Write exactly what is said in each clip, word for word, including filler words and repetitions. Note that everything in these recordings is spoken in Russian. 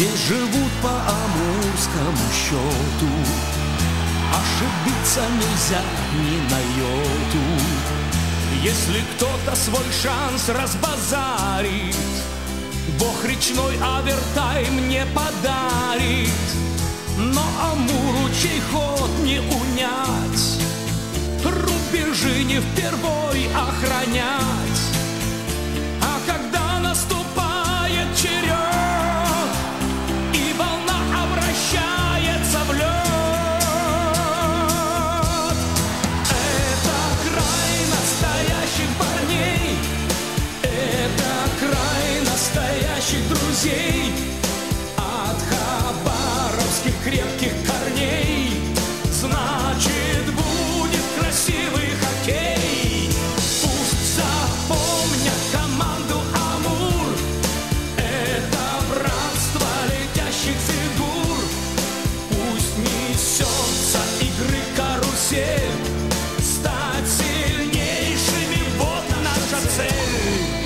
Здесь живут по амурскому счету, ошибиться нельзя ни на йоту. Если кто-то свой шанс разбазарит, Бог речной овертайм не подарит. Но Амуру чей ход не унять, рубежи не впервой охранять. А когда наступает черед, и волна обращается в лед, это край настоящих парней, это край настоящих друзей. От хабаровских крепких корней значит будет красивый хоккей. Пусть запомнят команду Амур, это братство летящих фигур. Пусть несется игры карусель, стать сильнейшими — вот наша цель.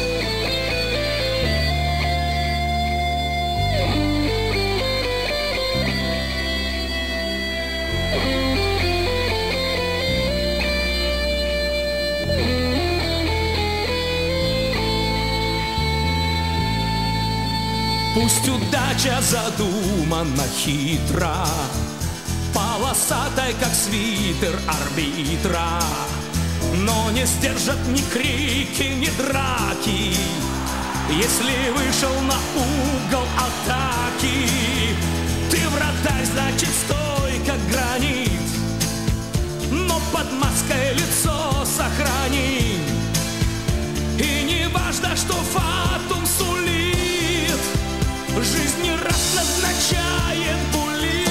Пусть удача задумана хитро, полосатой, как свитер арбитра, но не сдержат ни крики, ни драки, если вышел на угол атаки. Ты вратарь, значит стой, как гранит, но под маской лицо сохрани. И не важно, что фатум сулит, жизнь не раз назначает булит.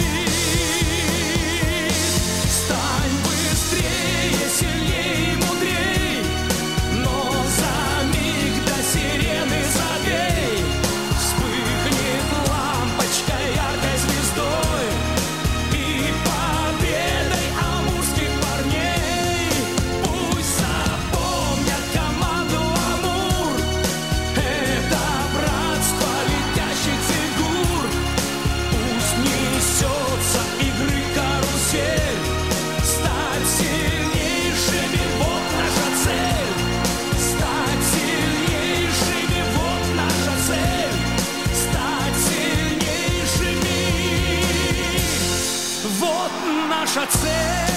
Стань быстрее, сильней, мудрей, но за миг до сирены забей. Вспыхнет лампочка яркой звездой и победой амурских парней. Пусть запомнят команду Амур, это братство летящих фигур. Пусть несется игры карусель, стать сильнейшими — вот наша цель. Стать сильнейшими — вот наша цель. Стать сильнейшими — вот наша цель.